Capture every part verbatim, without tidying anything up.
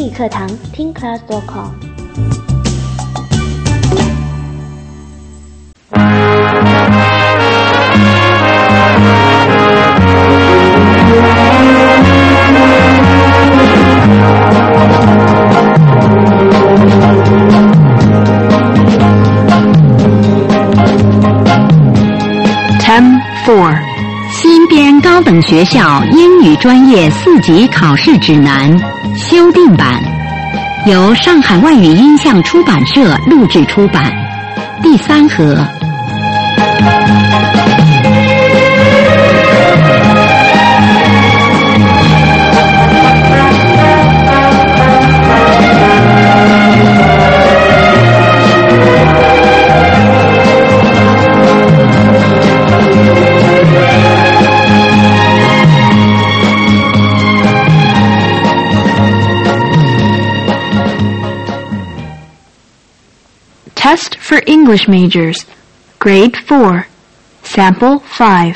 英语课堂听 class dot com。 Term four， 新编高等学校英语专业四级考试指南修订版，由上海外语音像出版社录制出版。第三盒。 Test for English Majors, Grade four, Sample five.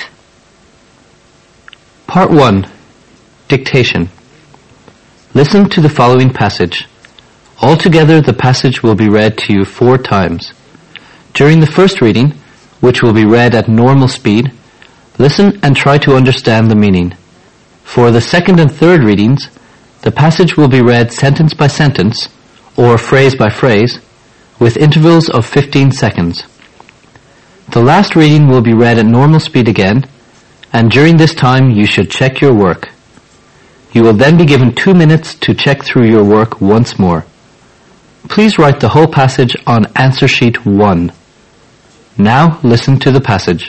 Part one. Dictation. Listen to the following passage. Altogether, the passage will be read to you four times. During the first reading, which will be read at normal speed, listen and try to understand the meaning. For the second and third readings, the passage will be read sentence by sentence, or phrase by phrase, with intervals of fifteen seconds. The last reading will be read at normal speed again, and during this time you should check your work. You will then be given two minutes to check through your work once more. Please write the whole passage on answer sheet one. Now listen to the passage.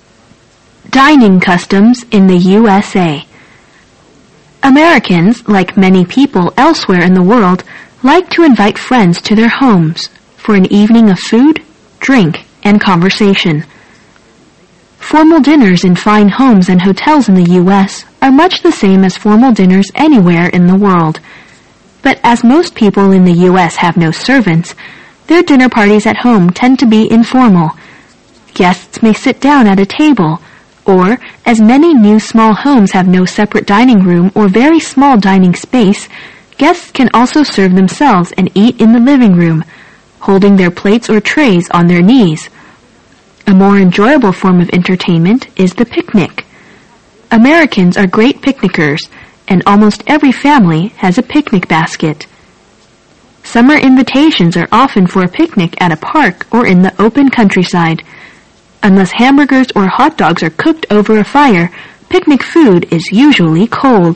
Dining customs in the U S A. Americans, like many people elsewhere in the world, like to invite friends to their homes for an evening of food, drink, and conversation. Formal dinners in fine homes and hotels in the U S are much the same as formal dinners anywhere in the world. But as most people in the U S have no servants, their dinner parties at home tend to be informal. Guests may sit down at a table, or, as many new small homes have no separate dining room or very small dining space, guests can also serve themselves and eat in the living room, holding their plates or trays on their knees. A more enjoyable form of entertainment is the picnic. Americans are great picnickers, and almost every family has a picnic basket. Summer invitations are often for a picnic at a park or in the open countryside. Unless hamburgers or hot dogs are cooked over a fire, picnic food is usually cold.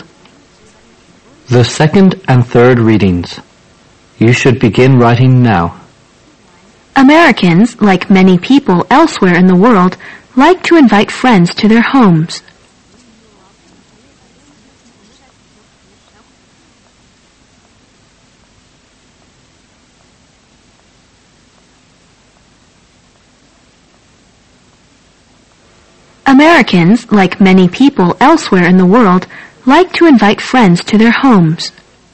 The second and third readings. You should begin writing now. Americans, like many people elsewhere in the world, like to invite friends to their homes. Americans, like many people elsewhere in the world, like to invite friends to their homes.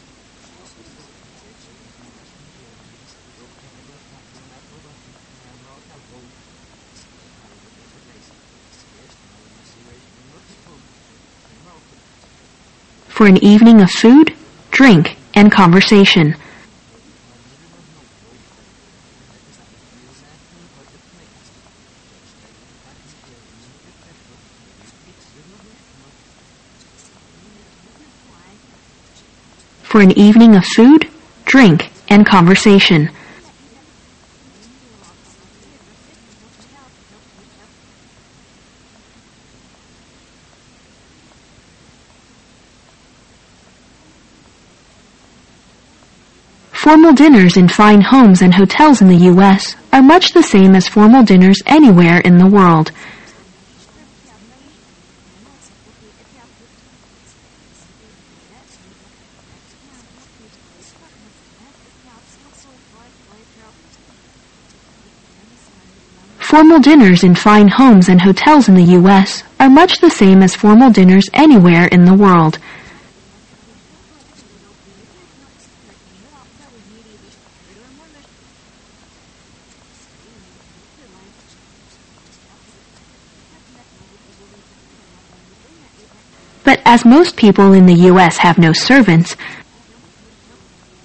For an evening of food, drink, and conversation. For an evening of food, drink, and conversation. Formal dinners in fine homes and hotels in the U S are much the same as formal dinners anywhere in the world. Formal dinners in fine homes and hotels in the U S are much the same as formal dinners anywhere in the world. But as most people in the U S have no servants,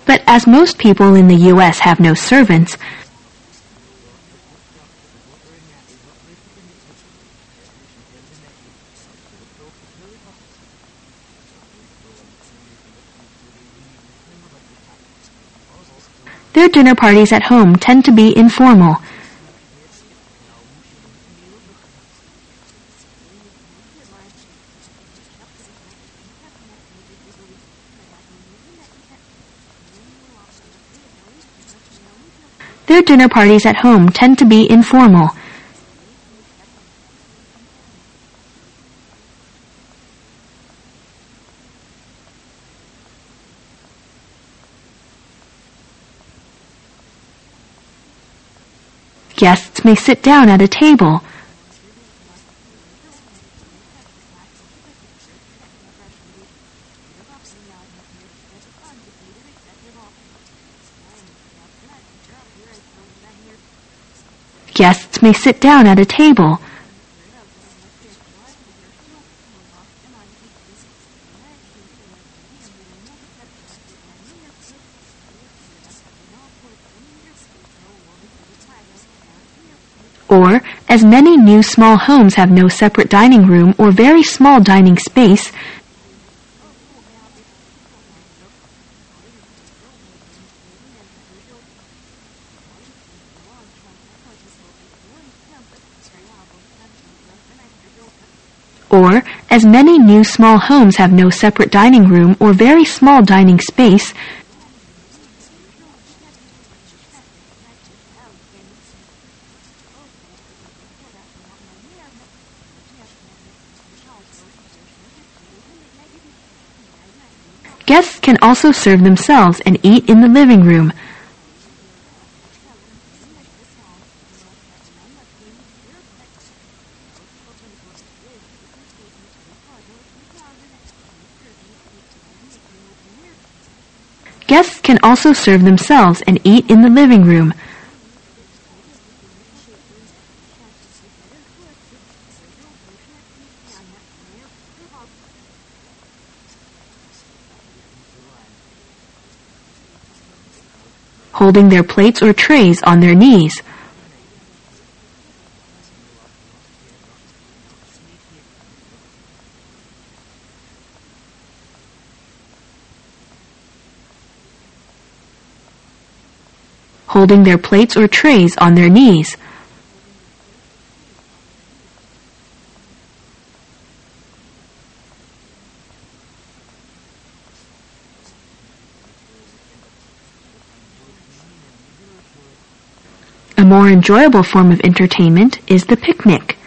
But as most people in the U S have no servants, their dinner parties at home tend to be informal. Their dinner parties at home tend to be informal. Guests may sit down at a table. Guests may sit down at a table. Or, as many new small homes have no separate dining room or very small dining space, or, as many new small homes have no separate dining room or very small dining space, guests can also serve themselves and eat in the living room. Guests can also serve themselves and eat in the living room. Holding their plates or trays on their knees. Holding their plates or trays on their knees. A more enjoyable form of entertainment is the picnic.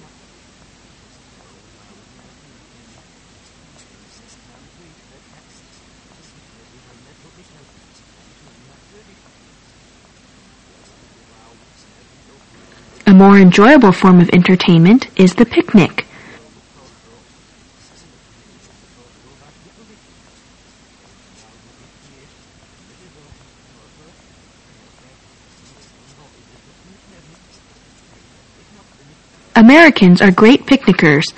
A more enjoyable form of entertainment is the picnic. Americans are great picnickers.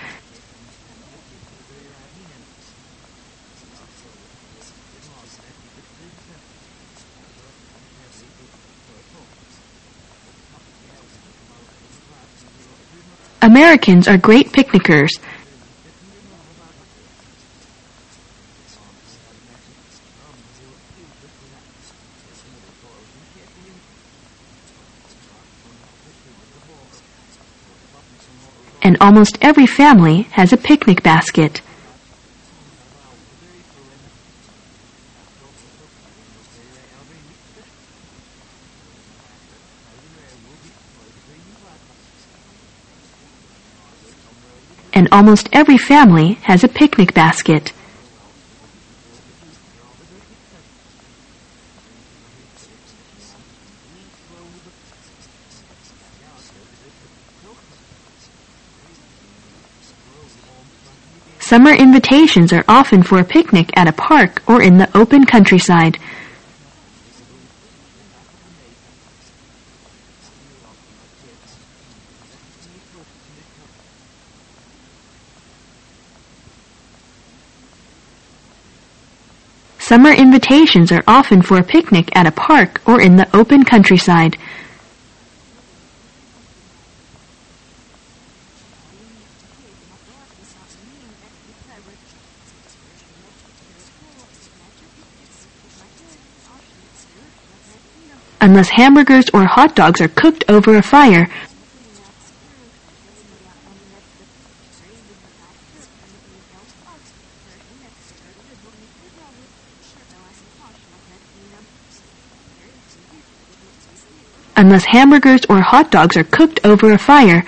Americans are great picnickers. And almost every family has a picnic basket. And almost every family has a picnic basket. Summer invitations are often for a picnic at a park or in the open countryside. Summer invitations are often for a picnic at a park or in the open countryside. Unless hamburgers or hot dogs are cooked over a fire, unless hamburgers or hot dogs are cooked over a fire,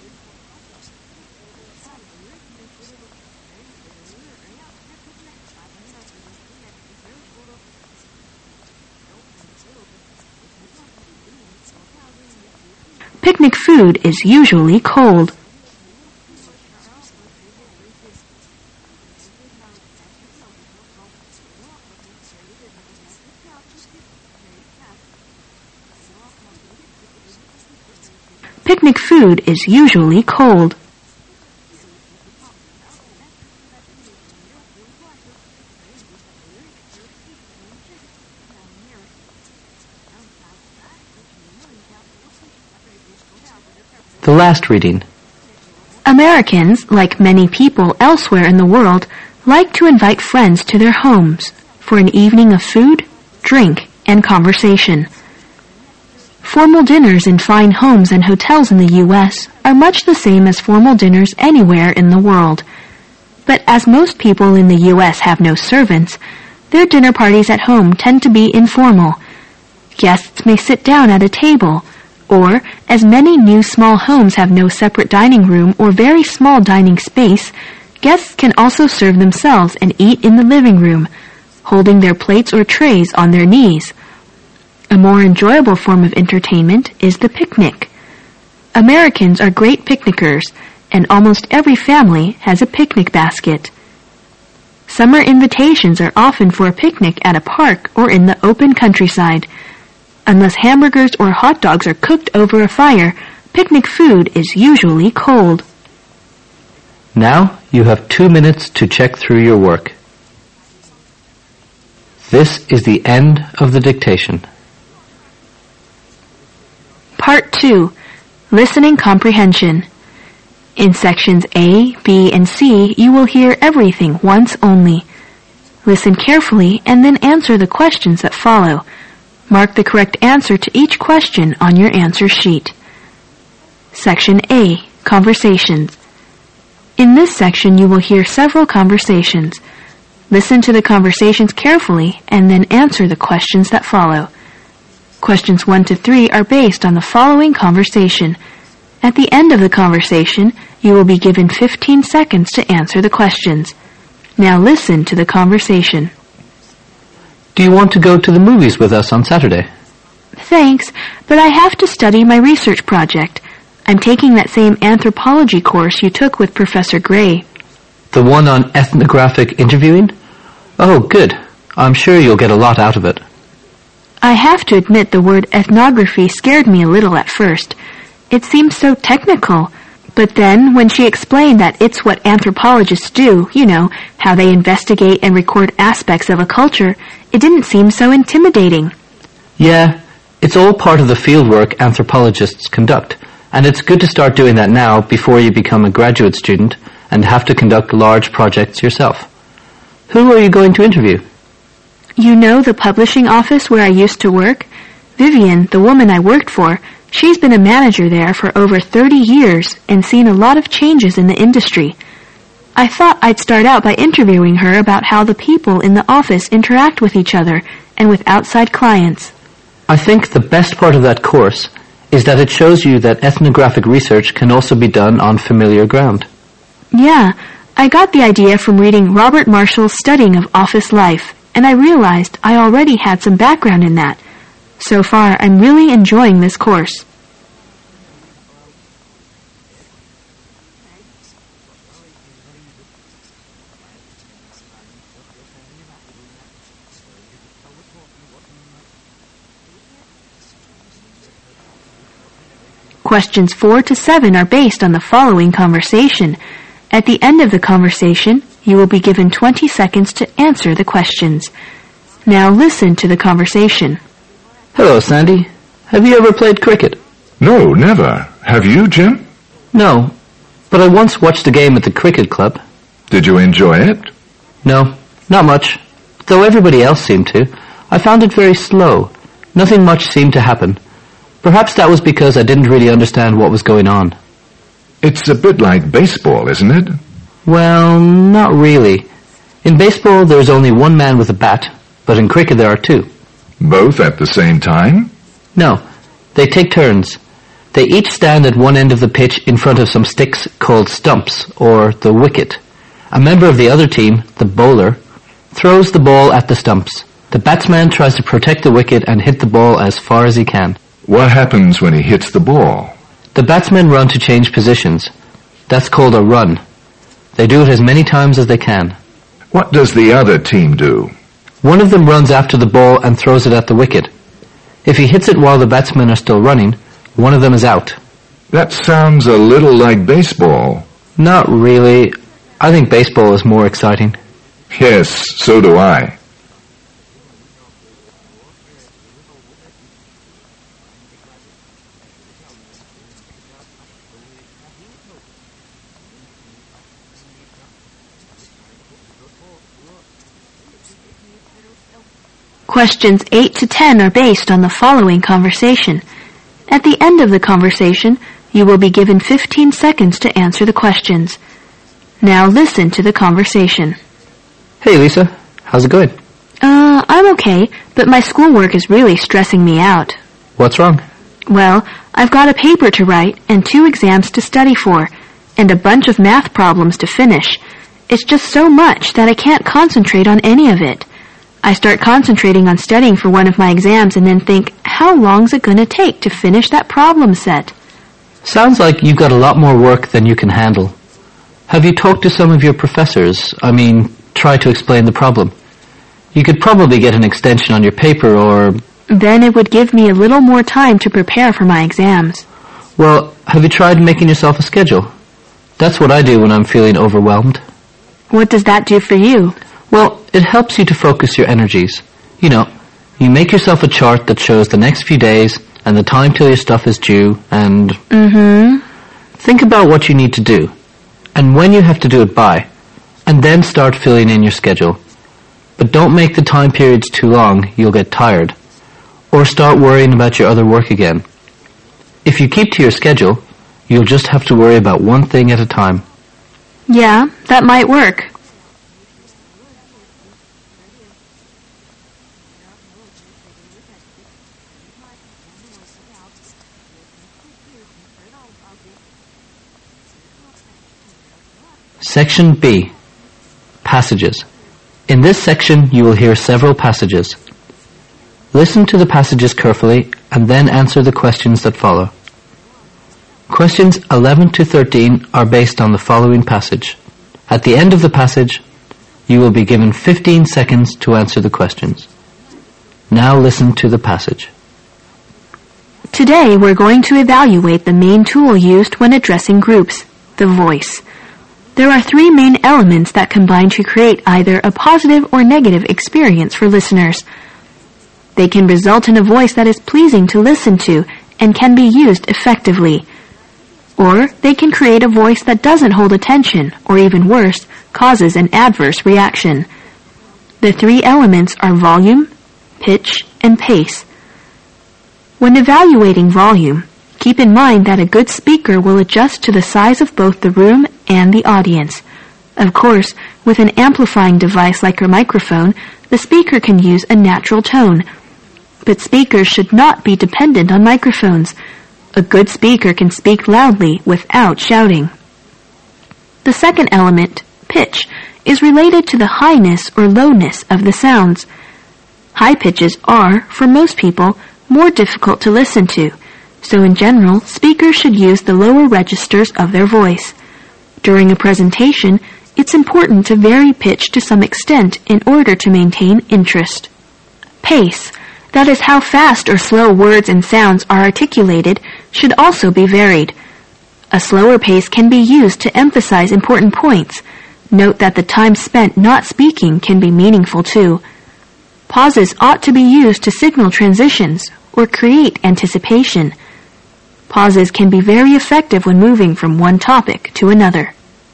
picnic food is usually cold. Picnic food is usually cold. The last reading. Americans, like many people elsewhere in the world, like to invite friends to their homes for an evening of food, drink, and conversation. Formal dinners in fine homes and hotels in the U S are much the same as formal dinners anywhere in the world. But as most people in the U S have no servants, their dinner parties at home tend to be informal. Guests may sit down at a table, or, as many new small homes have no separate dining room or very small dining space, guests can also serve themselves and eat in the living room, holding their plates or trays on their knees. A more enjoyable form of entertainment is the picnic. Americans are great picnickers, and almost every family has a picnic basket. Summer invitations are often for a picnic at a park or in the open countryside. Unless hamburgers or hot dogs are cooked over a fire, picnic food is usually cold. Now you have two minutes to check through your work. This is the end of the dictation. Part two. Listening Comprehension. In sections A, B, and C, you will hear everything once only. Listen carefully and then answer the questions that follow. Mark the correct answer to each question on your answer sheet. Section A. Conversations. In this section, you will hear several conversations. Listen to the conversations carefully and then answer the questions that follow. Questions one to three are based on the following conversation. At the end of the conversation, you will be given fifteen seconds to answer the questions. Now listen to the conversation. Do you want to go to the movies with us on Saturday? Thanks, but I have to study my research project. I'm taking that same anthropology course you took with Professor Gray. The one on ethnographic interviewing? Oh, good. I'm sure you'll get a lot out of it. I have to admit the word ethnography scared me a little at first. It seemed so technical. But then, when she explained that it's what anthropologists do, you know, how they investigate and record aspects of a culture, it didn't seem so intimidating. Yeah, it's all part of the fieldwork anthropologists conduct, and it's good to start doing that now before you become a graduate student and have to conduct large projects yourself. Who are you going to interview? You know the publishing office where I used to work? Vivian, the woman I worked for, she's been a manager there for over thirty years and seen a lot of changes in the industry. I thought I'd start out by interviewing her about how the people in the office interact with each other and with outside clients. I think the best part of that course is that it shows you that ethnographic research can also be done on familiar ground. Yeah, I got the idea from reading Robert Marshall's Studying of Office Life, and I realized I already had some background in that. So far, I'm really enjoying this course. Questions four to seven are based on the following conversation. At the end of the conversation, you will be given twenty seconds to answer the questions. Now listen to the conversation. Hello, Sandy. Have you ever played cricket? No, never. Have you, Jim? No, but I once watched a game at the cricket club. Did you enjoy it? No, not much. Though everybody else seemed to. I found it very slow. Nothing much seemed to happen. Perhaps that was because I didn't really understand what was going on. It's a bit like baseball, isn't it? Well, not really. In baseball, there's only one man with a bat, but in cricket there are two. Both at the same time? No, they take turns. They each stand at one end of the pitch in front of some sticks called stumps, or the wicket. A member of the other team, the bowler, throws the ball at the stumps. The batsman tries to protect the wicket and hit the ball as far as he can. What happens when he hits the ball? The batsmen run to change positions. That's called a run. They do it as many times as they can. What does the other team do? One of them runs after the ball and throws it at the wicket. If he hits it while the batsmen are still running, one of them is out. That sounds a little like baseball. Not really. I think baseball is more exciting. Yes, so do I. Questions eight to ten are based on the following conversation. At the end of the conversation, you will be given fifteen seconds to answer the questions. Now listen to the conversation. Hey, Lisa. How's it going? Uh, I'm okay, but my schoolwork is really stressing me out. What's wrong? Well, I've got a paper to write and two exams to study for, and a bunch of math problems to finish. It's just so much that I can't concentrate on any of it. I start concentrating on studying for one of my exams and then think, how long's it going to take to finish that problem set? Sounds like you've got a lot more work than you can handle. Have you talked to some of your professors? I mean, try to explain the problem. You could probably get an extension on your paper or... Then it would give me a little more time to prepare for my exams. Well, have you tried making yourself a schedule? That's what I do when I'm feeling overwhelmed. What does that do for you? Well, it helps you to focus your energies. You know, you make yourself a chart that shows the next few days and the time till your stuff is due and... Mm-hmm. Think about what you need to do and when you have to do it by, and then start filling in your schedule. But don't make the time periods too long, you'll get tired. Or start worrying about your other work again. If you keep to your schedule, you'll just have to worry about one thing at a time. Yeah, that might work. Section B. Passages. In this section, you will hear several passages. Listen to the passages carefully and then answer the questions that follow. Questions eleven to thirteen are based on the following passage. At the end of the passage, you will be given fifteen seconds to answer the questions. Now listen to the passage. Today we're going to evaluate the main tool used when addressing groups, the voice. There are three main elements that combine to create either a positive or negative experience for listeners. They can result in a voice that is pleasing to listen to and can be used effectively. Or they can create a voice that doesn't hold attention, or even worse, causes an adverse reaction. The three elements are volume, pitch, and pace. When evaluating volume, keep in mind that a good speaker will adjust to the size of both the room and the audience. Of course, with an amplifying device like a microphone, the speaker can use a natural tone. But speakers should not be dependent on microphones. A good speaker can speak loudly without shouting. The second element, pitch, is related to the highness or lowness of the sounds. High pitches are, for most people, more difficult to listen to. So in general, speakers should use the lower registers of their voice. During a presentation, it's important to vary pitch to some extent in order to maintain interest. Pace, that is how fast or slow words and sounds are articulated, should also be varied. A slower pace can be used to emphasize important points. Note that the time spent not speaking can be meaningful too. Pauses ought to be used to signal transitions or create anticipation. Pauses can be very effective when moving from one topic to another.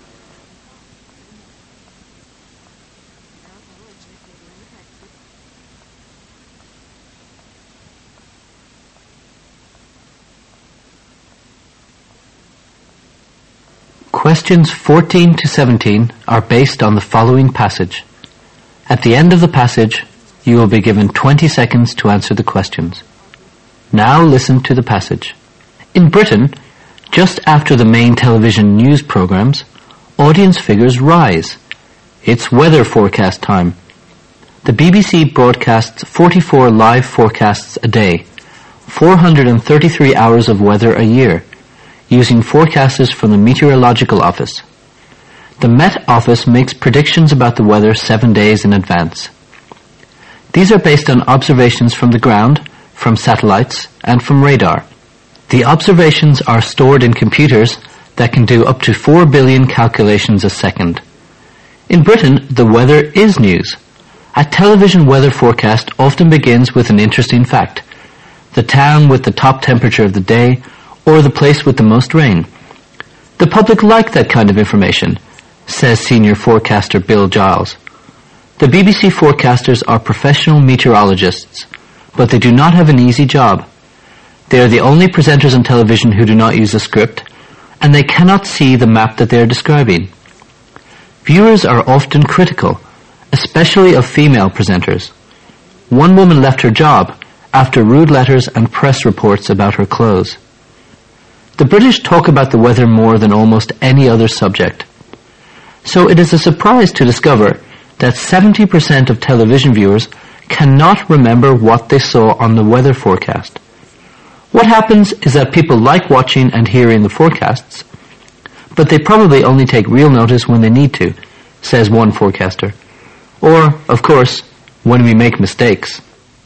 Questions fourteen to seventeen are based on the following passage. At the end of the passage, you will be given twenty seconds to answer the questions. Now listen to the passage. In Britain, just after the main television news programs, audience figures rise. It's weather forecast time. The B B C broadcasts forty-four live forecasts a day, four hundred thirty-three hours of weather a year, using forecasters from the Meteorological Office. The Met Office makes predictions about the weather seven days in advance. These are based on observations from the ground, from satellites, and from radar. The observations are stored in computers that can do up to four billion calculations a second. In Britain, the weather is news. A television weather forecast often begins with an interesting fact: the town with the top temperature of the day, or the place with the most rain. The public like that kind of information, says senior forecaster Bill Giles. The B B C forecasters are professional meteorologists, but they do not have an easy job. They are the only presenters on television who do not use a script, and they cannot see the map that they are describing. Viewers are often critical, especially of female presenters. One woman left her job after rude letters and press reports about her clothes. The British talk about the weather more than almost any other subject. So it is a surprise to discover that seventy percent of television viewers cannot remember what they saw on the weather forecast. What happens is that people like watching and hearing the forecasts, but they probably only take real notice when they need to, says one forecaster. Or, of course, when we make mistakes.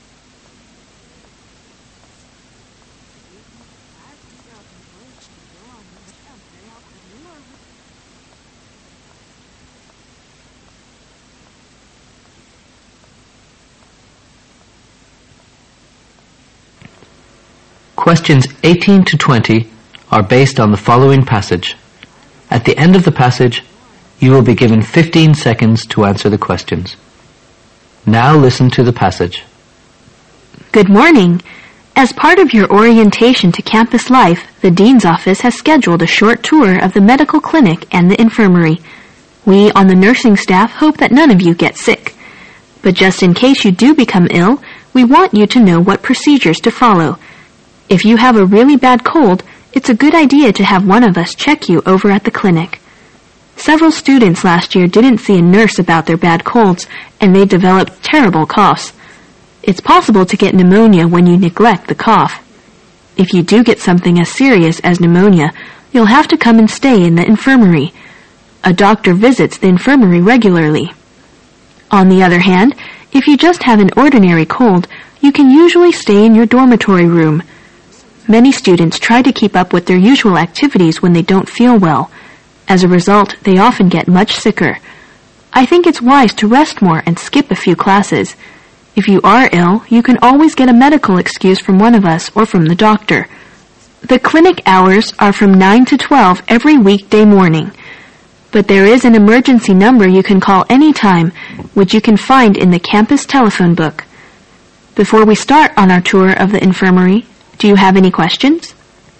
Questions eighteen to twenty are based on the following passage. At the end of the passage, you will be given fifteen seconds to answer the questions. Now listen to the passage. Good morning. As part of your orientation to campus life, the Dean's Office has scheduled a short tour of the medical clinic and the infirmary. We on the nursing staff hope that none of you get sick. But just in case you do become ill, we want you to know what procedures to follow. If you have a really bad cold, it's a good idea to have one of us check you over at the clinic. Several students last year didn't see a nurse about their bad colds, and they developed terrible coughs. It's possible to get pneumonia when you neglect the cough. If you do get something as serious as pneumonia, you'll have to come and stay in the infirmary. A doctor visits the infirmary regularly. On the other hand, if you just have an ordinary cold, you can usually stay in your dormitory room. Many students try to keep up with their usual activities when they don't feel well. As a result, they often get much sicker. I think it's wise to rest more and skip a few classes. If you are ill, you can always get a medical excuse from one of us or from the doctor. The clinic hours are from nine to twelve every weekday morning. But there is an emergency number you can call anytime, which you can find in the campus telephone book. Before we start on our tour of the infirmary, do you have any questions?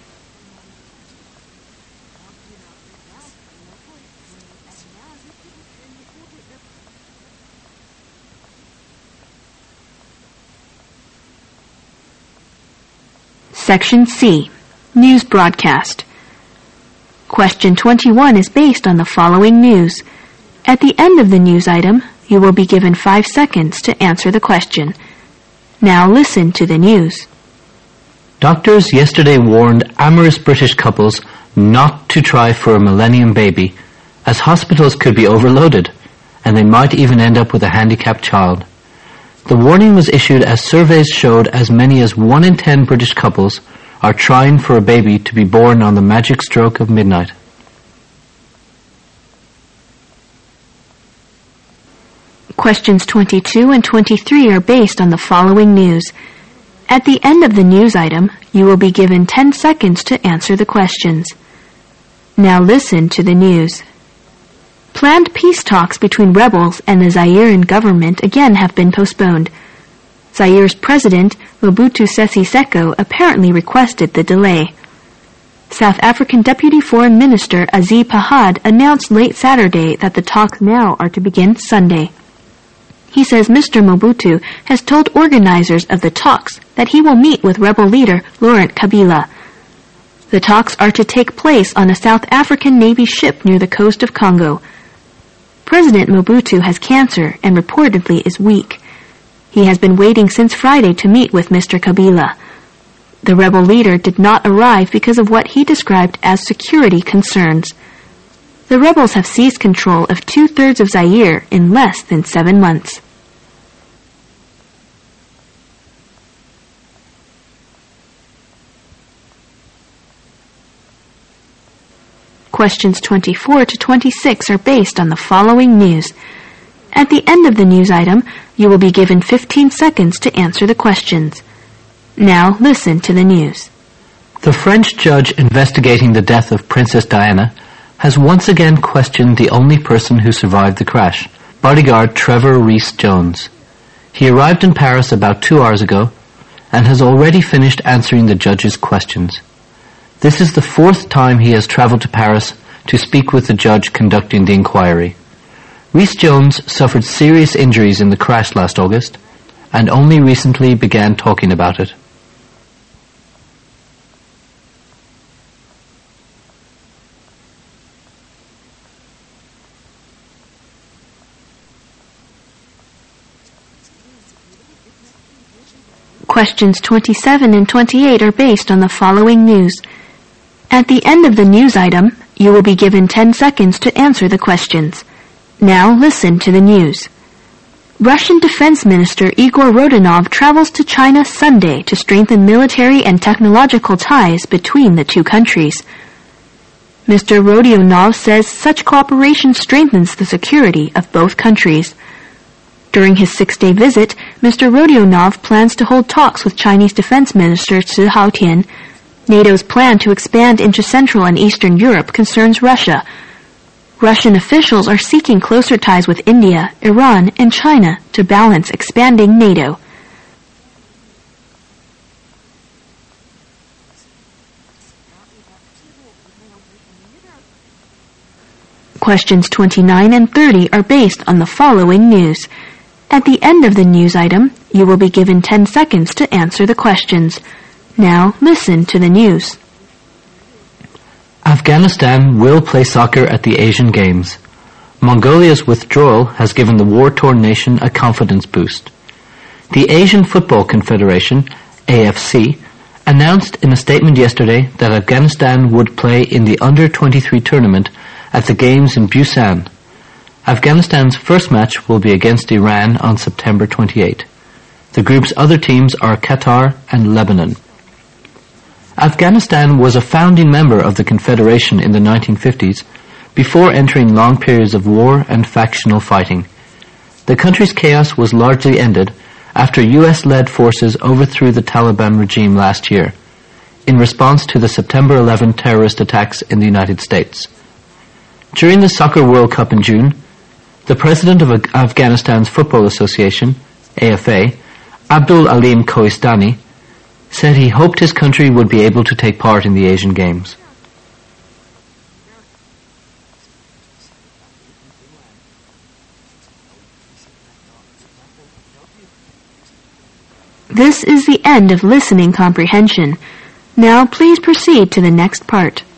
Section C, News Broadcast. Question twenty-one is based on the following news. At the end of the news item, you will be given five seconds to answer the question. Now listen to the news. Doctors yesterday warned amorous British couples not to try for a millennium baby, as hospitals could be overloaded, and they might even end up with a handicapped child. The warning was issued as surveys showed as many as one in ten British couples are trying for a baby to be born on the magic stroke of midnight. Questions twenty-two and twenty-three are based on the following news. At the end of the news item, you will be given ten seconds to answer the questions. Now listen to the news. Planned peace talks between rebels and the Zairean government again have been postponed. Zaire's president, Mobutu Sese Seko, apparently requested the delay. South African Deputy Foreign Minister Aziz Pahad announced late Saturday that the talks now are to begin Sunday. He says Mister Mobutu has told organizers of the talks that he will meet with rebel leader Laurent Kabila. The talks are to take place on a South African Navy ship near the coast of Congo. President Mobutu has cancer and reportedly is weak. He has been waiting since Friday to meet with Mister Kabila. The rebel leader did not arrive because of what he described as security concerns. The rebels have seized control of two-thirds of Zaire in less than seven months. Questions twenty-four to twenty-six are based on the following news. At the end of the news item, you will be given fifteen seconds to answer the questions. Now listen to the news. The French judge investigating the death of Princess Diana has once again questioned the only person who survived the crash, bodyguard Trevor Rees-Jones. He arrived in Paris about two hours ago and has already finished answering the judge's questions. This is the fourth time he has traveled to Paris to speak with the judge conducting the inquiry. Rees-Jones suffered serious injuries in the crash last August and only recently began talking about it. Questions twenty-seven and twenty-eight are based on the following news. At the end of the news item, you will be given ten seconds to answer the questions. Now listen to the news. Russian Defense Minister Igor Rodionov travels to China Sunday to strengthen military and technological ties between the two countries. Mister Rodionov says such cooperation strengthens the security of both countries. During his six-day visit, Mister Rodionov plans to hold talks with Chinese Defense Minister Ci Haotian. NATO's plan to expand into Central and Eastern Europe concerns Russia. Russian officials are seeking closer ties with India, Iran, and China to balance expanding NATO. Questions twenty-nine and thirty are based on the following news. At the end of the news item, you will be given ten seconds to answer the questions. Now listen to the news. Afghanistan will play soccer at the Asian Games. Mongolia's withdrawal has given the war-torn nation a confidence boost. The Asian Football Confederation, A F C, announced in a statement yesterday that Afghanistan would play in the under twenty-three tournament at the Games in Busan. Afghanistan's first match will be against Iran on September twenty-eighth. The group's other teams are Qatar and Lebanon. Afghanistan was a founding member of the Confederation in the nineteen fifties before entering long periods of war and factional fighting. The country's chaos was largely ended after U S-led forces overthrew the Taliban regime last year in response to the September eleventh terrorist attacks in the United States. During the Soccer World Cup in June, the president of Afghanistan's Football Association, A F A, Abdul Alim Koistani, said he hoped his country would be able to take part in the Asian Games. This is the end of listening comprehension. Now please proceed to the next part.